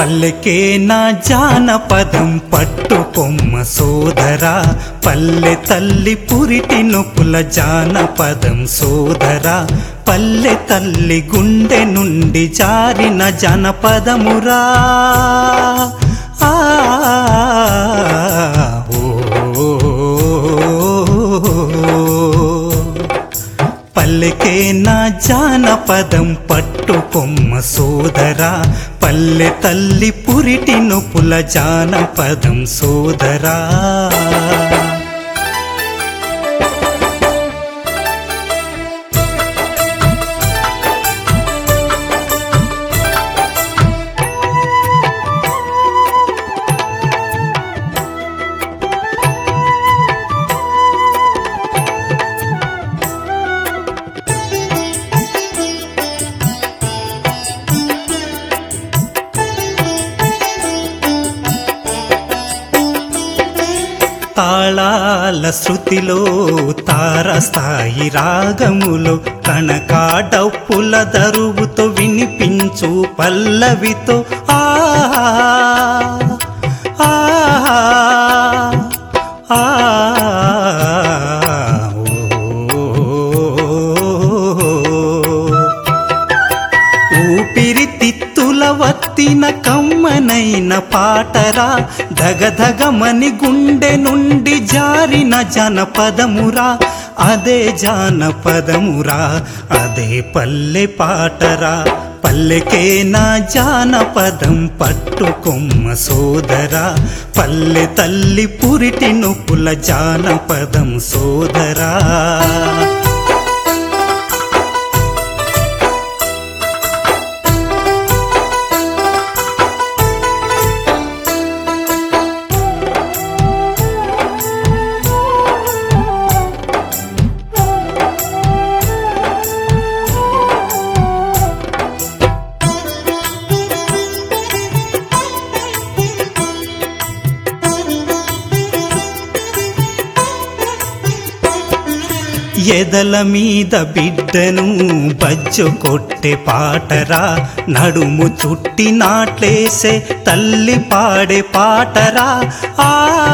పల్లెకే నా జానపదం పట్టుకొమ్మ సోదరా, పల్లె తల్లి పురిటి నొప్పుల జానపదం సోదరా, పల్లె తల్లి గుండె నుండి జారిన జానపదమురా. ఆ పల్లెకే నా జానపదం పట్టుకొమ్మ సోదరా, పల్లె తల్లి పురిటి నొప్పుల జానపదం సోదరా. తాళాల శృతిలో తారస్థాయి రాగములో కనకాడప్పుల దరువుతో వినిపించు పల్లవితో ఆహా ఆహా ఊపిరితిత్తుల వత్తిన కమ్మనైన పాటరా, ధగధగమని గుండె నుండి జారిన జానపదమురా, అదే జానపదమురా, అదే పల్లె పాటరా. పల్లెకే నా జానపదం పట్టుకొమ్మ సోదరా, పల్లె తల్లి పురిటి నొప్పుల జానపదం సోదరా. ఎదల మీద బిడ్డను బజ్జు కొట్టే పాటరా, నడుము చుట్టి నాట్లేసే తల్లి పాడే పాటరా. ఆ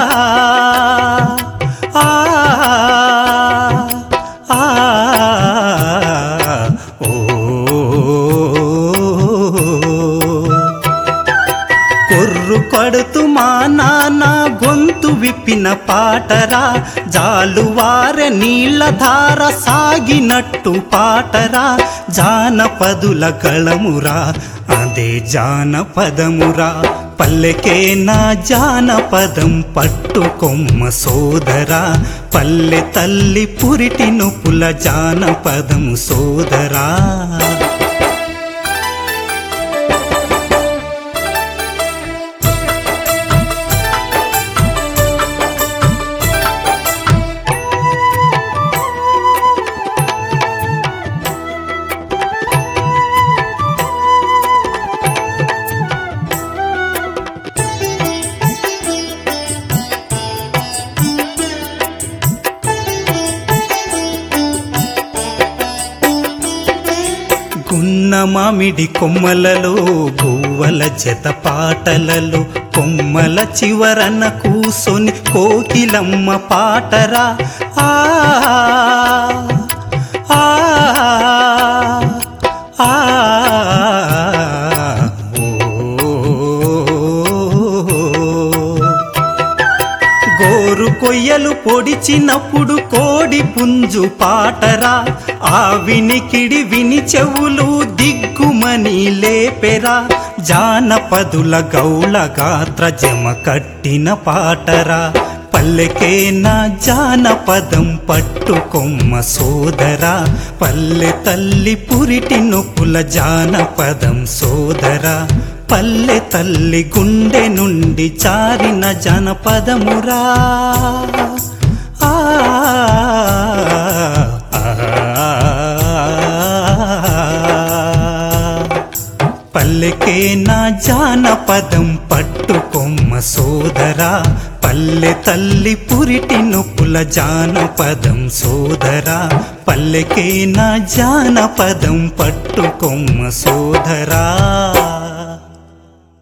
కొర్రు కొడుతూ మా నాన్న గొంతు విప్పిన పాటరా, జాలువారె నీళ్ళ ధార సాగినట్టు పాటరా, జానపదుల గళమురా, అదే జానపదమురా. పల్లెకే నా జానపదం పట్టుకొమ్మ సోదరా, పల్లె తల్లి పురిటి నొప్పుల జానపదం సోదరా. గున్న మామిడి కొమ్మలలో గువ్వల జత పాటలలో కొమ్మల చివరన కూసొని కోకిలమ్మ పాటరా. ఆ గోరు కొయ్యలు పొడిచినప్పుడు కోడి పుంజు పాటరా, ఆ వినికిడి విని చెవులు దిగ్గుమని లేపెరా, జానపదుల గౌళ గాత్ర జమ కట్టిన పాటరా. పల్లెకే నా జానపదం పట్టుకొమ్మ సోదరా, పల్లె తల్లి పురిటి నొప్పుల జానపదం సోదరా, పల్లె తల్లి గుండె నుండి జారిన జానపదమురా. పల్లెకే నా జానపదం పట్టుకొమ్మ సోదరా, పల్లె తల్లి పురిటి నొప్పుల జానపదం సోదరా, పల్లెకే నా జానపదం పట్టుకొమ్మ సోదరా.